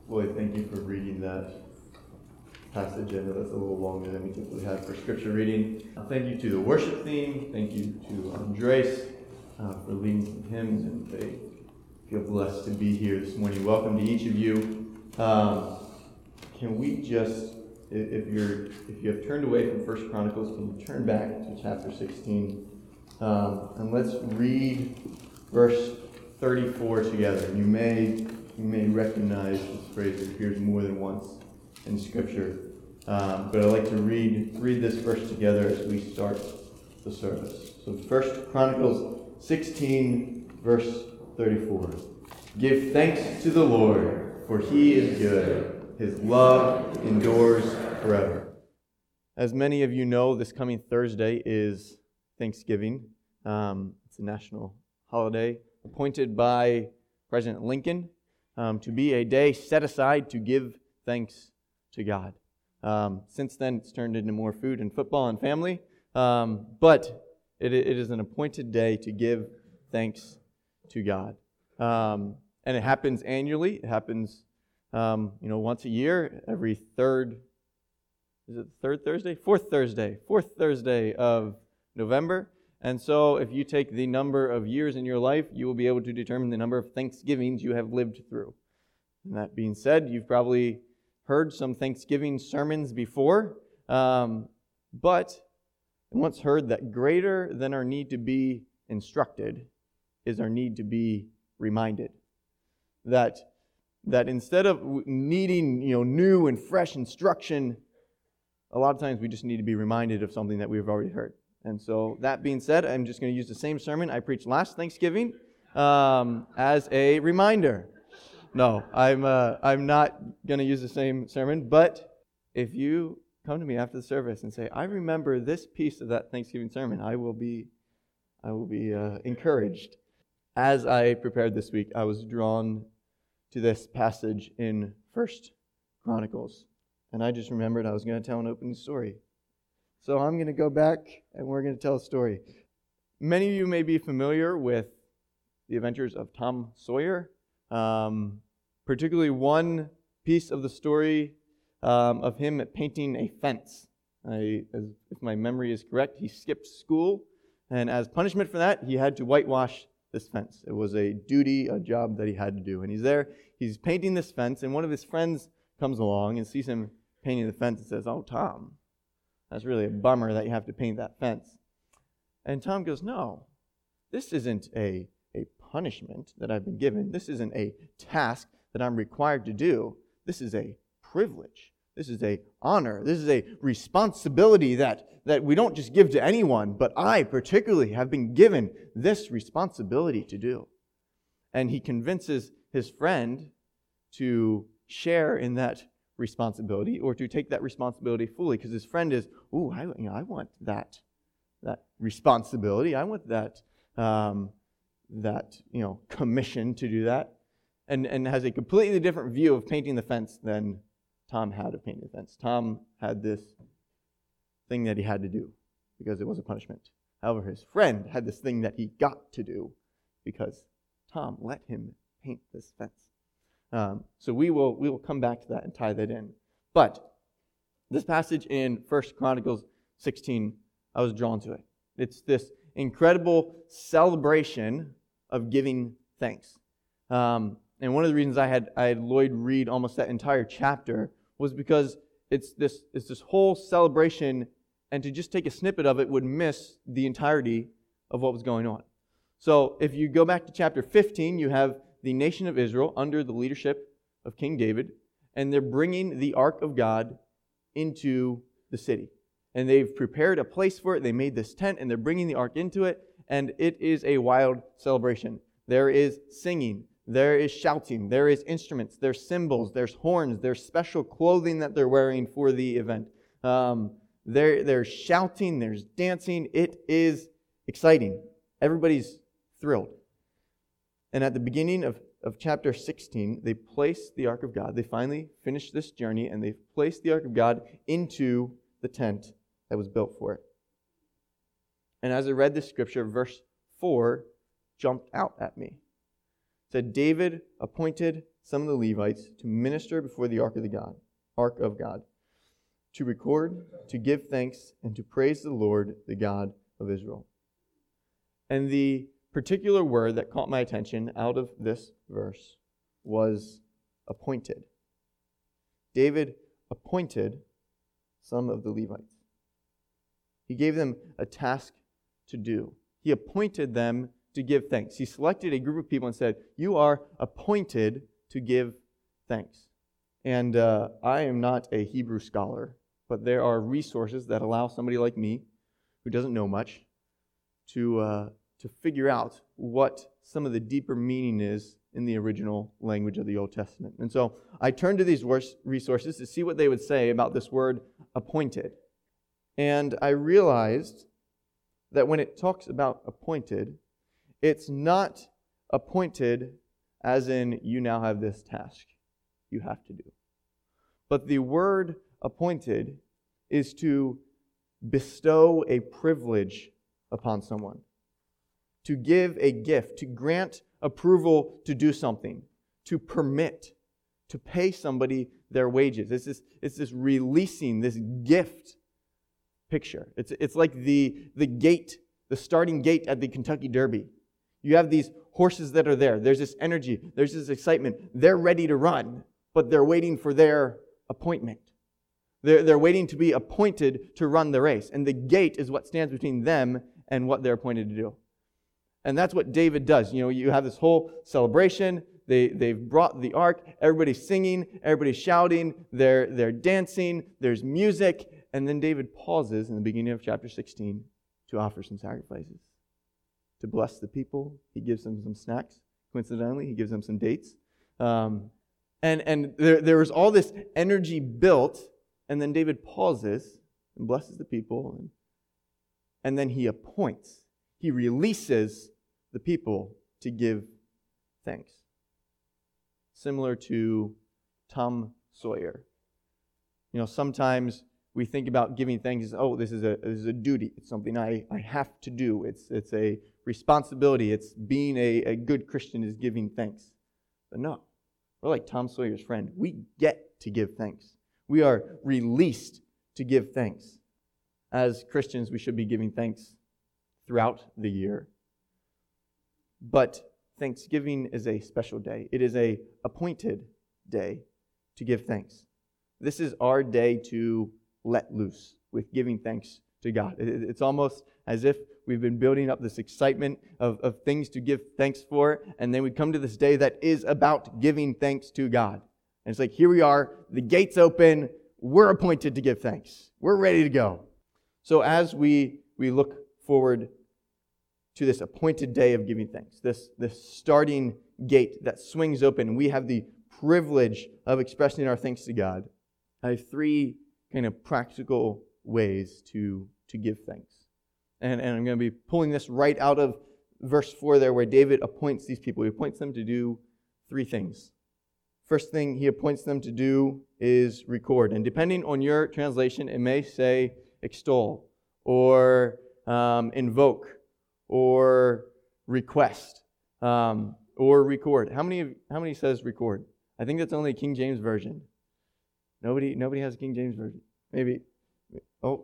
Lloyd, thank you for reading that passage. I know that's a little longer than we typically have for scripture reading. Thank you to the worship team. Thank you to Andres for leading some hymns, and they feel blessed to be here this morning. Welcome to each of you. Can we just, if you have turned away from 1 Chronicles, can you turn back to chapter 16? And let's read verse 34 together. You may recognize this phrase that appears more than once in Scripture. But I'd like to read this verse together as we start the service. So 1 Chronicles 16, verse 34. Give thanks to the Lord, for he is good. His love endures forever. As many of you know, this coming Thursday is Thanksgiving. It's a national holiday appointed by President Lincoln to be a day set aside to give thanks to God. Since then, it's turned into more food and football and family, but it is an appointed day to give thanks to God. And it happens annually. It happens, once a year, every third, is it the third Thursday? Fourth Thursday of November. And so if you take the number of years in your life, you will be able to determine the number of Thanksgivings you have lived through. And that being said, you've probably heard some Thanksgiving sermons before, but I once heard that greater than our need to be instructed is our need to be reminded. That instead of needing new and fresh instruction, a lot of times we just need to be reminded of something that we've already heard. And so that being said, I'm just going to use the same sermon I preached last Thanksgiving as a reminder. No, I'm not going to use the same sermon, but if you come to me after the service and say, I remember this piece of that Thanksgiving sermon, I will be encouraged. As I prepared this week, I was drawn to this passage in 1 Chronicles, and I just remembered I was going to tell an opening story. So I'm going to go back and we're going to tell a story. Many of you may be familiar with the adventures of Tom Sawyer. Particularly one piece of the story of him painting a fence. If my memory is correct, he skipped school, and as punishment for that, he had to whitewash this fence. It was a job that he had to do. And he's painting this fence, and one of his friends comes along and sees him painting the fence and says, "Oh, Tom, that's really a bummer that you have to paint that fence." And Tom goes, "No, this isn't a punishment that I've been given. This isn't a task that I'm required to do. This is a privilege. This is a honor. This is a responsibility that we don't just give to anyone, but I particularly have been given this responsibility to do." And he convinces his friend to share in that responsibility, or to take that responsibility fully, because his friend is, I want that responsibility. I want that commission to do that, and has a completely different view of painting the fence than Tom had of painting the fence. Tom had this thing that he had to do because it was a punishment. However, his friend had this thing that he got to do because Tom let him paint this fence. So we will come back to that and tie that in. But this passage in 1 Chronicles 16, I was drawn to it. It's this incredible celebration of giving thanks. And one of the reasons I had Lloyd read almost that entire chapter was because it's this whole celebration, and to just take a snippet of it would miss the entirety of what was going on. So if you go back to chapter 15, you have the nation of Israel under the leadership of King David, and they're bringing the Ark of God into the city. And they've prepared a place for it. They made this tent, and they're bringing the Ark into it, and it is a wild celebration. There is singing, there is shouting, there is instruments, there's cymbals, there's horns, there's special clothing that they're wearing for the event. There's shouting, there's dancing. It is exciting. Everybody's thrilled. And at the beginning of chapter 16, they place the Ark of God. They finally finish this journey, and they've placed the Ark of God into the tent that was built for it. And as I read this scripture, verse 4 jumped out at me. It said, David appointed some of the Levites to minister before the ark of God, to record, to give thanks, and to praise the Lord, the God of Israel. And the particular word that caught my attention out of this verse was appointed. David appointed some of the Levites. He gave them a task to do. He appointed them to give thanks. He selected a group of people and said, "You are appointed to give thanks." And I am not a Hebrew scholar, but there are resources that allow somebody like me, who doesn't know much, to figure out what some of the deeper meaning is in the original language of the Old Testament. And so I turned to these resources to see what they would say about this word appointed. And I realized that when it talks about appointed, it's not appointed as in you now have this task you have to do. But the word appointed is to bestow a privilege upon someone, to give a gift, to grant approval to do something, to permit, to pay somebody their wages. It's this releasing, this gift picture. It's like the gate, the starting gate at the Kentucky Derby. You have these horses that are there. There's this energy. There's this excitement. They're ready to run, but they're waiting for their appointment. They're waiting to be appointed to run the race. And the gate is what stands between them and what they're appointed to do. And that's what David does. You know, you have this whole celebration. They've brought the ark. Everybody's singing. Everybody's shouting. They're dancing. There's music. And then David pauses in the beginning of chapter 16 to offer some sacrifices, to bless the people. He gives them some snacks. Coincidentally, he gives them some dates. And there was all this energy built, and then David pauses and blesses the people, and then he appoints. He releases the people to give thanks. Similar to Tom Sawyer. You know, sometimes we think about giving thanks as, oh, this is a duty. It's something I have to do. It's a responsibility. It's being a good Christian is giving thanks. But no, we're like Tom Sawyer's friend. We get to give thanks. We are released to give thanks. As Christians, we should be giving thanks throughout the year. But Thanksgiving is a special day. It is an appointed day to give thanks. This is our day to let loose with giving thanks to God. It's almost as if we've been building up this excitement of things to give thanks for, and then we come to this day that is about giving thanks to God. And it's like, here we are, the gate's open, we're appointed to give thanks. We're ready to go. So as we look forward to this appointed day of giving thanks, this starting gate that swings open, and we have the privilege of expressing our thanks to God, I have three kind of practical ways to give thanks. And I'm going to be pulling this right out of verse 4 there, where David appoints these people. He appoints them to do three things. First thing he appoints them to do is record. And depending on your translation, it may say extol, or invoke, or request, or record. How many says record? I think that's only King James Version. Nobody has a King James Version. Maybe. Oh.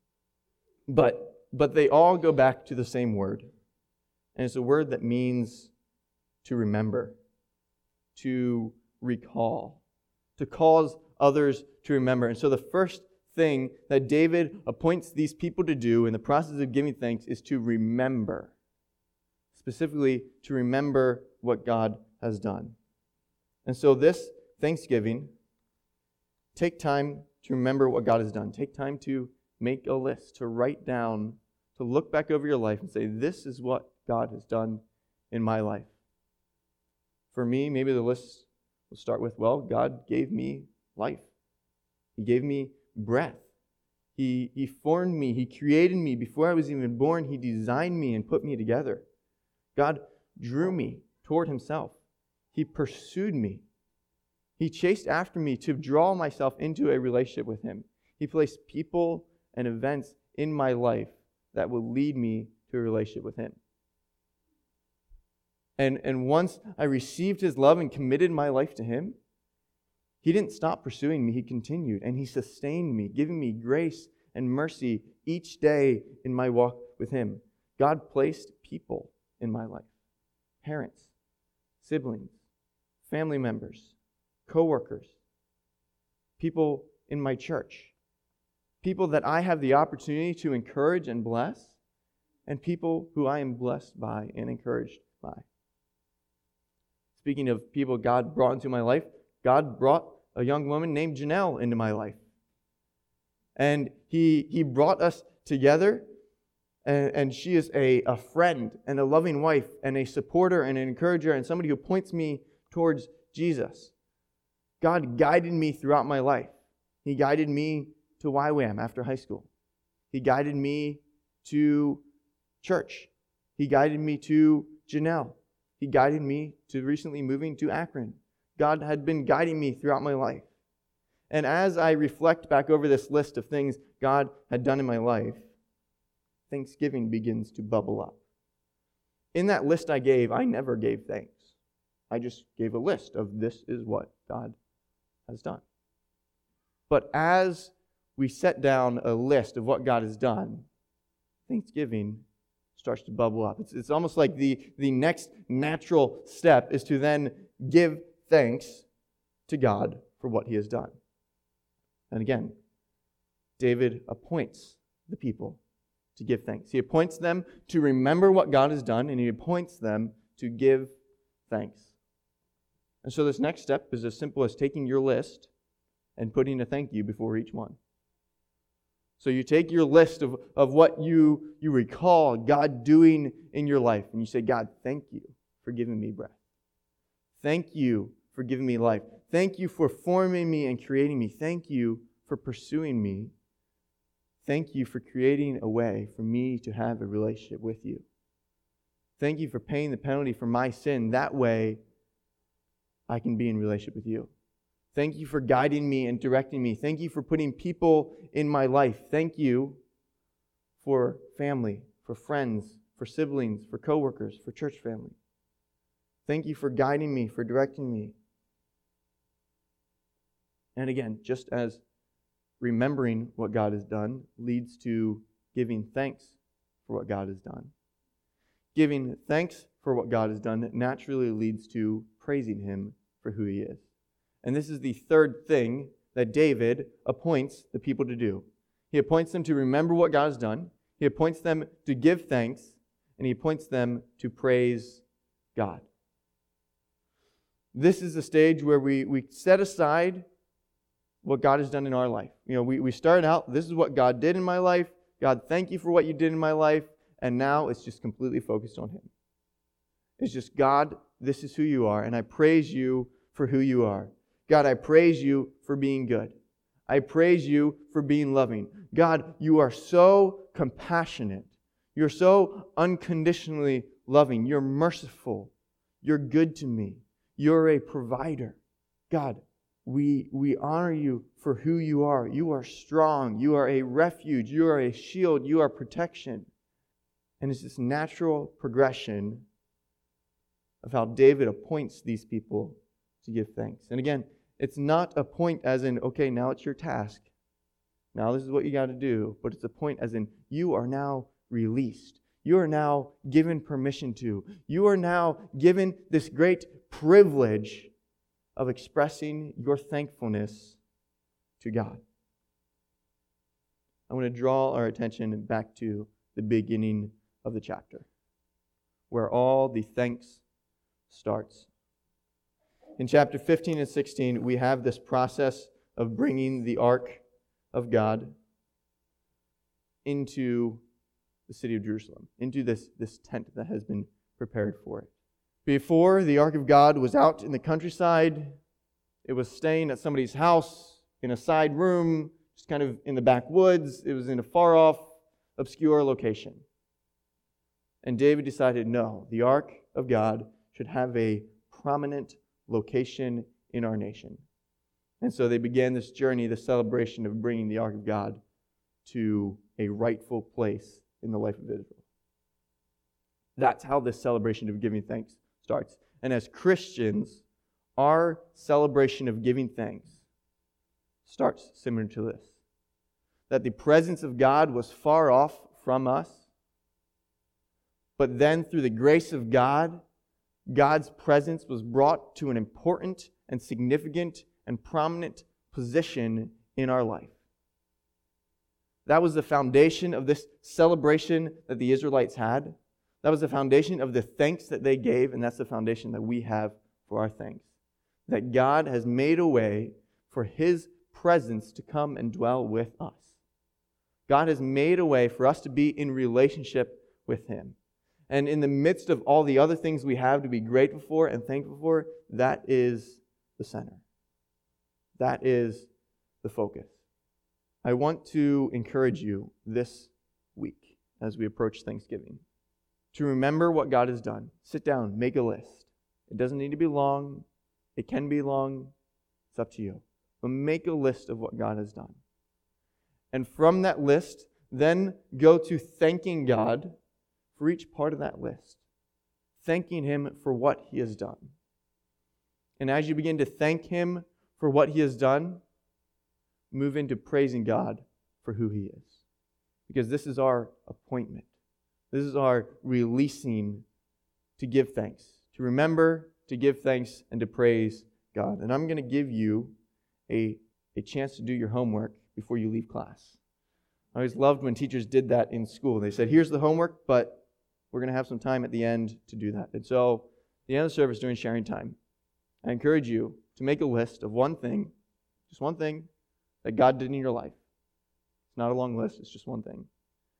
But they all go back to the same word. And it's a word that means to remember, to recall, to cause others to remember. And so the first thing that David appoints these people to do in the process of giving thanks is to remember. Specifically, to remember what God has done. And so this Thanksgiving, take time to remember what God has done. Take time to make a list, to write down, to look back over your life and say, this is what God has done in my life. For me, maybe the list will start with, well, God gave me life. He gave me breath. He formed me. He created me. Before I was even born, He designed me and put me together. God drew me toward Himself. He pursued me. He chased after me to draw myself into a relationship with Him. He placed people and events in my life that will lead me to a relationship with Him. And once I received His love and committed my life to Him, He didn't stop pursuing me. He continued, and He sustained me, giving me grace and mercy each day in my walk with Him. God placed people in my life. Parents, siblings, family members, co-workers, people in my church, people that I have the opportunity to encourage and bless, and people who I am blessed by and encouraged by. Speaking of people God brought into my life, God brought a young woman named Janelle into my life. And He brought us together, and she is a friend and a loving wife and a supporter and an encourager and somebody who points me towards Jesus. God guided me throughout my life. He guided me to YWAM after high school. He guided me to church. He guided me to Janelle. He guided me to recently moving to Akron. God had been guiding me throughout my life. And as I reflect back over this list of things God had done in my life, thanksgiving begins to bubble up. In that list I never gave thanks. I just gave a list of this is what God has done. But as we set down a list of what God has done, thanksgiving starts to bubble up. It's almost like the next natural step is to then give thanks to God for what He has done. And again, David appoints the people to give thanks. He appoints them to remember what God has done, and he appoints them to give thanks. And so this next step is as simple as taking your list and putting a thank you before each one. So you take your list of what you recall God doing in your life, and you say, God, thank you for giving me breath. Thank you for giving me life. Thank you for forming me and creating me. Thank you for pursuing me. Thank you for creating a way for me to have a relationship with you. Thank you for paying the penalty for my sin. That way, I can be in relationship with you. Thank you for guiding me and directing me. Thank you for putting people in my life. Thank you for family, for friends, for siblings, for coworkers, for church family. Thank you for guiding me, for directing me. And again, just as remembering what God has done leads to giving thanks for what God has done, giving thanks for what God has done naturally leads to praising Him for who He is. And this is the third thing that David appoints the people to do. He appoints them to remember what God has done. He appoints them to give thanks. And he appoints them to praise God. This is the stage where we set aside what God has done in our life. You know, we started out, this is what God did in my life. God, thank you for what you did in my life. And now it's just completely focused on Him. It's just, God, this is who you are, and I praise you for who you are. God, I praise you for being good. I praise you for being loving. God, you are so compassionate. You're so unconditionally loving. You're merciful. You're good to me. You're a provider. God, we honor you for who you are. You are strong. You are a refuge. You are a shield. You are protection. And it's this natural progression of how David appoints these people to give thanks. And again, it's not a point as in, okay, now it's your task. Now this is what you got to do. But it's a point as in, you are now released. You are now given permission to. You are now given this great privilege of expressing your thankfulness to God. I want to draw our attention back to the beginning of the chapter, where all the thanks starts. In chapter 15 and 16, we have this process of bringing the ark of God into the city of Jerusalem, into this tent that has been prepared for it. Before, the ark of God was out in the countryside. It was staying at somebody's house in a side room, just kind of in the backwoods. It was in a far-off, obscure location. And David decided, no, the ark of God should have a prominent location in our nation. And so they began this journey, this celebration of bringing the ark of God to a rightful place in the life of Israel. That's how this celebration of giving thanks starts. And as Christians, our celebration of giving thanks starts similar to this. That the presence of God was far off from us, but then through the grace of God, God's presence was brought to an important and significant and prominent position in our life. That was the foundation of this celebration that the Israelites had. That was the foundation of the thanks that they gave, and that's the foundation that we have for our thanks. That God has made a way for His presence to come and dwell with us. God has made a way for us to be in relationship with Him. And in the midst of all the other things we have to be grateful for and thankful for, that is the center. That is the focus. I want to encourage you this week as we approach Thanksgiving to remember what God has done. Sit down, make a list. It doesn't need to be long. It can be long. It's up to you. But make a list of what God has done. And from that list, then go to thanking God for each part of that list. Thanking Him for what He has done. And as you begin to thank Him for what He has done, move into praising God for who He is. Because this is our appointment. This is our releasing to give thanks. To remember, to give thanks, and to praise God. And I'm going to give you a chance to do your homework before you leave class. I always loved when teachers did that in school. They said, here's the homework, but we're going to have some time at the end to do that. And so, at the end of the service during sharing time, I encourage you to make a list of one thing, just one thing, that God did in your life. It's not a long list, it's just one thing.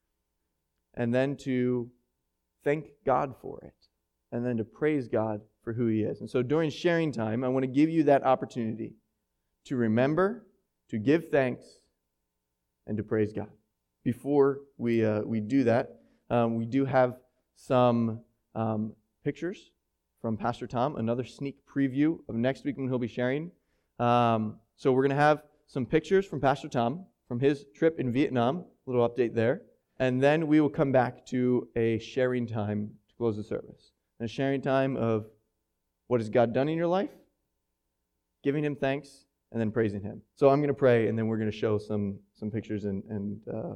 And then to thank God for it. And then to praise God for who He is. And so during sharing time, I want to give you that opportunity to remember, to give thanks, and to praise God. Before we do that, we do have some pictures from Pastor Tom, another sneak preview of next week when he'll be sharing. So we're going to have some pictures from Pastor Tom from his trip in Vietnam, a little update there. And then we will come back to a sharing time to close the service. And a sharing time of what has God done in your life, giving Him thanks, and then praising Him. So I'm going to pray, and then we're going to show some pictures and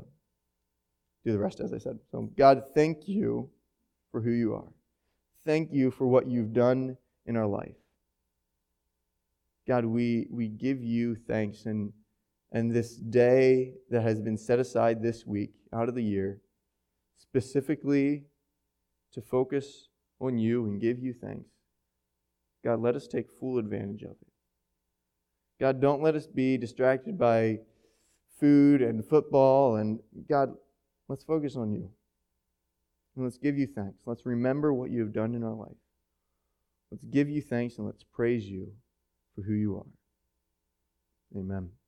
do the rest as I said. So God, thank You for who You are. Thank You for what You've done in our life. God, we give You thanks, and this day that has been set aside this week out of the year, specifically to focus on You and give You thanks. God, let us take full advantage of it. God, don't let us be distracted by food and football. And God, let's focus on You. And let's give You thanks. Let's remember what You have done in our life. Let's give You thanks and let's praise You for who You are. Amen.